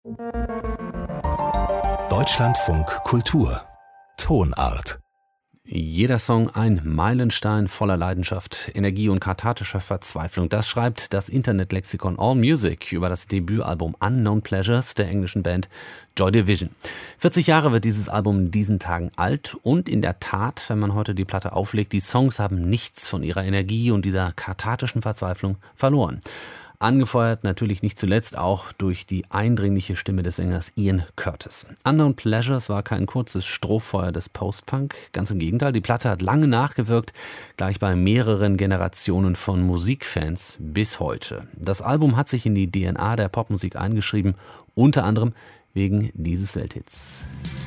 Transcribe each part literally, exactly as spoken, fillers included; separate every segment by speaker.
Speaker 1: Deutschlandfunk Kultur Tonart.
Speaker 2: Jeder Song ein Meilenstein voller Leidenschaft, Energie und kathartischer Verzweiflung. Das schreibt das Internetlexikon AllMusic über das Debütalbum Unknown Pleasures der englischen Band Joy Division. vierzig Jahre wird dieses Album in diesen Tagen alt und in der Tat, wenn man heute die Platte auflegt, die Songs haben nichts von ihrer Energie und dieser kathartischen Verzweiflung verloren. Angefeuert natürlich nicht zuletzt auch durch die eindringliche Stimme des Sängers Ian Curtis. Unknown Pleasures war kein kurzes Strohfeuer des Post-Punk, ganz im Gegenteil, die Platte hat lange nachgewirkt, gleich bei mehreren Generationen von Musikfans bis heute. Das Album hat sich in die D N A der Popmusik eingeschrieben, unter anderem wegen dieses Welthits.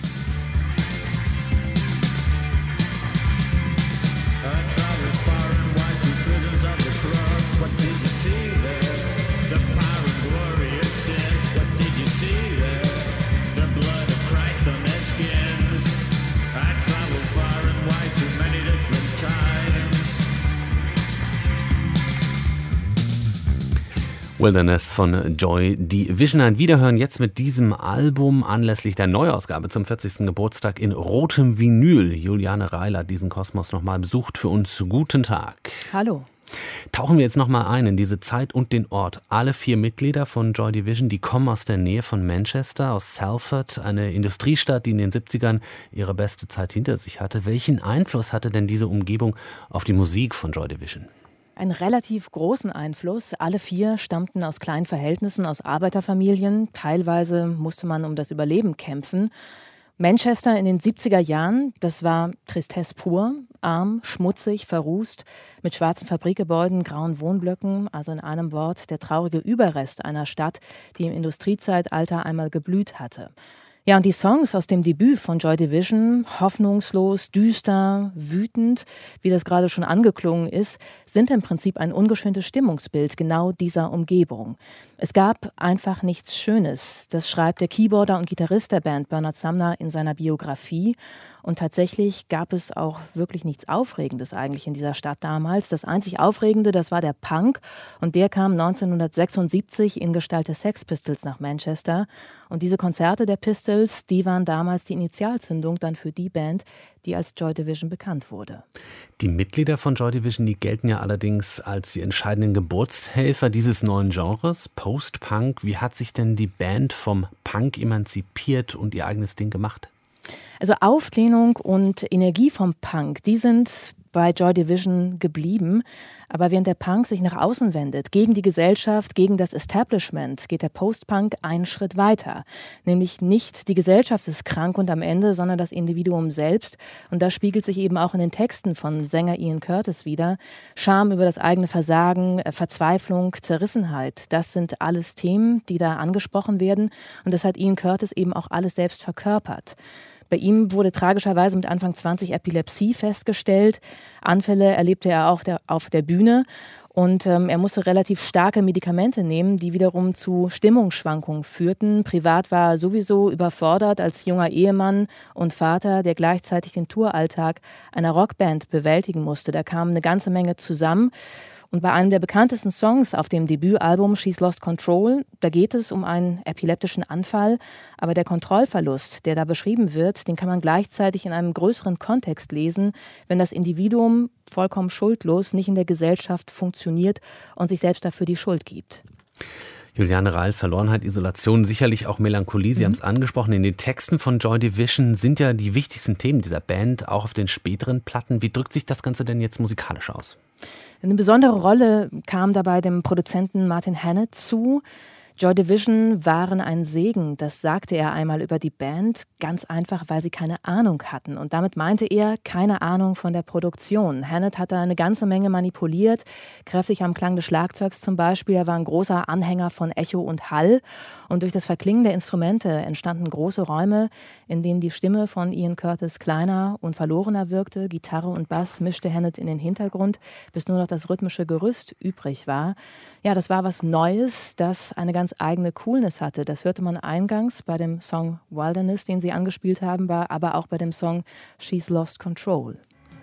Speaker 2: Wilderness von Joy Division. Ein Wiederhören jetzt mit diesem Album anlässlich der Neuausgabe zum vierzigsten Geburtstag in rotem Vinyl. Juliane Reil hat diesen Kosmos nochmal besucht für uns. Guten Tag.
Speaker 3: Hallo.
Speaker 2: Tauchen wir jetzt nochmal ein in diese Zeit und den Ort. Alle vier Mitglieder von Joy Division, die kommen aus der Nähe von Manchester, aus Salford, eine Industriestadt, die in den siebzigern ihre beste Zeit hinter sich hatte. Welchen Einfluss hatte denn diese Umgebung auf die Musik von Joy Division?
Speaker 3: Einen relativ großen Einfluss. Alle vier stammten aus kleinen Verhältnissen, aus Arbeiterfamilien. Teilweise musste man um das Überleben kämpfen. Manchester in den siebziger Jahren, das war Tristesse pur, arm, schmutzig, verrußt, mit schwarzen Fabrikgebäuden, grauen Wohnblöcken, also in einem Wort der traurige Überrest einer Stadt, die im Industriezeitalter einmal geblüht hatte. Ja, und die Songs aus dem Debüt von Joy Division, hoffnungslos, düster, wütend, wie das gerade schon angeklungen ist, sind im Prinzip ein ungeschöntes Stimmungsbild genau dieser Umgebung. Es gab einfach nichts Schönes. Das schreibt der Keyboarder und Gitarrist der Band Bernard Sumner in seiner Biografie. Und tatsächlich gab es auch wirklich nichts Aufregendes eigentlich in dieser Stadt damals. Das einzig Aufregende, das war der Punk. Und der kam neunzehnhundertsechsundsiebzig in Gestalt der Sex Pistols nach Manchester. Und diese Konzerte der Pistols, die waren damals die Initialzündung dann für die Band, die als Joy Division bekannt wurde.
Speaker 2: Die Mitglieder von Joy Division, die gelten ja allerdings als die entscheidenden Geburtshelfer dieses neuen Genres, Post-Punk. Wie hat sich denn die Band vom Punk emanzipiert und ihr eigenes Ding gemacht?
Speaker 3: Also Auflehnung und Energie vom Punk, die sind bei Joy Division geblieben. Aber während der Punk sich nach außen wendet, gegen die Gesellschaft, gegen das Establishment, geht der Post-Punk einen Schritt weiter. Nämlich nicht die Gesellschaft ist krank und am Ende, sondern das Individuum selbst. Und das spiegelt sich eben auch in den Texten von Sänger Ian Curtis wider. Scham über das eigene Versagen, Verzweiflung, Zerrissenheit, das sind alles Themen, die da angesprochen werden. Und das hat Ian Curtis eben auch alles selbst verkörpert. Bei ihm wurde tragischerweise mit Anfang zwanzig Epilepsie festgestellt. Anfälle erlebte er auch der, auf der Bühne. Und ähm, er musste relativ starke Medikamente nehmen, die wiederum zu Stimmungsschwankungen führten. Privat war er sowieso überfordert als junger Ehemann und Vater, der gleichzeitig den Touralltag einer Rockband bewältigen musste. Da kam eine ganze Menge zusammen. Und bei einem der bekanntesten Songs auf dem Debütalbum She's Lost Control, da geht es um einen epileptischen Anfall. Aber der Kontrollverlust, der da beschrieben wird, den kann man gleichzeitig in einem größeren Kontext lesen, wenn das Individuum vollkommen schuldlos nicht in der Gesellschaft funktioniert und sich selbst dafür die Schuld gibt.
Speaker 2: Juliane Reil, Verlorenheit, Isolation, sicherlich auch Melancholie, Sie mhm. haben es angesprochen. In den Texten von Joy Division sind ja die wichtigsten Themen dieser Band, auch auf den späteren Platten. Wie drückt sich das Ganze denn jetzt musikalisch aus?
Speaker 3: Eine besondere Rolle kam dabei dem Produzenten Martin Hannett zu. Joy Division waren ein Segen, das sagte er einmal über die Band, ganz einfach, weil sie keine Ahnung hatten. Und damit meinte er keine Ahnung von der Produktion. Hannett hat da eine ganze Menge manipuliert, kräftig am Klang des Schlagzeugs zum Beispiel. Er war ein großer Anhänger von Echo und Hall. Und durch das Verklingen der Instrumente entstanden große Räume, in denen die Stimme von Ian Curtis kleiner und verlorener wirkte. Gitarre und Bass mischte Hannett in den Hintergrund, bis nur noch das rhythmische Gerüst übrig war. Ja, das war was Neues, das eine ganz eigene Coolness hatte. Das hörte man eingangs bei dem Song Wilderness, den Sie angespielt haben, war aber auch bei dem Song She's Lost Control.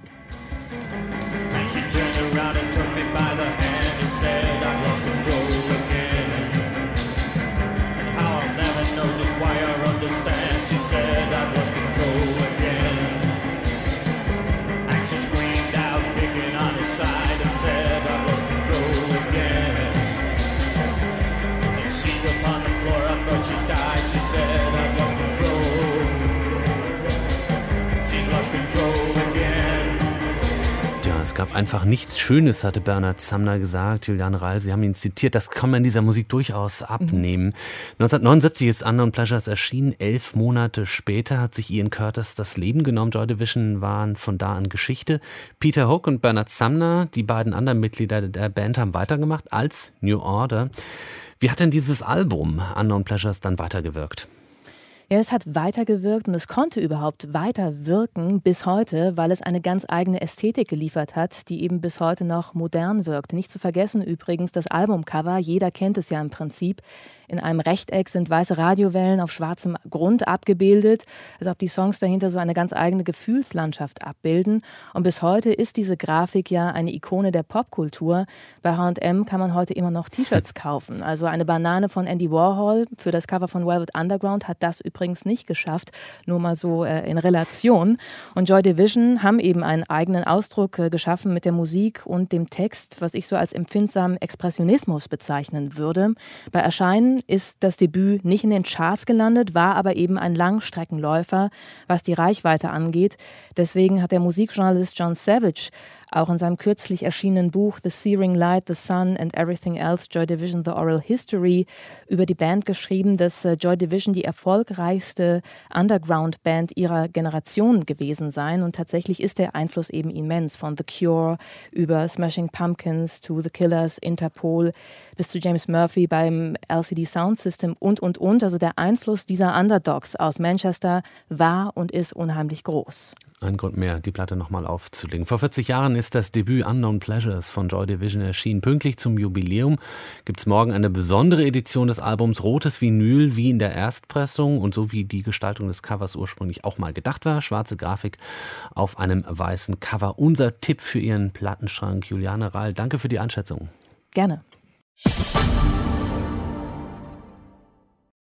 Speaker 3: And she turned around and took me by the hand and said I've lost control again. And how I'll never know
Speaker 2: gab einfach nichts Schönes, hatte Bernhard Sumner gesagt. Juliane Reil, Sie haben ihn zitiert. Das kann man dieser Musik durchaus abnehmen. Mhm. neunzehnhundertneunundsiebzig ist Unknown Pleasures erschienen. Elf Monate später hat sich Ian Curtis das Leben genommen. Joy Division waren von da an Geschichte. Peter Hook und Bernhard Sumner, die beiden anderen Mitglieder der Band, haben weitergemacht als New Order. Wie hat denn dieses Album Unknown Pleasures dann weitergewirkt?
Speaker 3: Ja, es hat weitergewirkt und es konnte überhaupt weiter wirken bis heute, weil es eine ganz eigene Ästhetik geliefert hat, die eben bis heute noch modern wirkt. Nicht zu vergessen übrigens das Albumcover, jeder kennt es ja im Prinzip. In einem Rechteck sind weiße Radiowellen auf schwarzem Grund abgebildet, als ob die Songs dahinter so eine ganz eigene Gefühlslandschaft abbilden. Und bis heute ist diese Grafik ja eine Ikone der Popkultur. Bei H und M kann man heute immer noch T-Shirts kaufen. Also eine Banane von Andy Warhol für das Cover von Velvet Underground hat das übrigens nicht geschafft, nur mal so äh, in Relation. Und Joy Division haben eben einen eigenen Ausdruck äh, geschaffen mit der Musik und dem Text, was ich so als empfindsamen Expressionismus bezeichnen würde. Bei Erscheinen ist das Debüt nicht in den Charts gelandet, war aber eben ein Langstreckenläufer, was die Reichweite angeht. Deswegen hat der Musikjournalist John Savage auch in seinem kürzlich erschienenen Buch The Searing Light, The Sun and Everything Else, Joy Division, The Oral History über die Band geschrieben, dass Joy Division die erfolgreichste Underground-Band ihrer Generation gewesen sei. Und tatsächlich ist der Einfluss eben immens, von The Cure über Smashing Pumpkins to The Killers, Interpol bis zu James Murphy beim L C D Sound System und, und, und. Also der Einfluss dieser Underdogs aus Manchester war und ist unheimlich groß.
Speaker 2: Ein Grund mehr, die Platte nochmal aufzulegen. Vor vierzig Jahren ist das Debüt Unknown Pleasures von Joy Division erschienen. Pünktlich zum Jubiläum gibt es morgen eine besondere Edition des Albums, rotes Vinyl wie in der Erstpressung und so wie die Gestaltung des Covers ursprünglich auch mal gedacht war. Schwarze Grafik auf einem weißen Cover. Unser Tipp für Ihren Plattenschrank. Juliane Reil, danke für die Einschätzung.
Speaker 3: Gerne.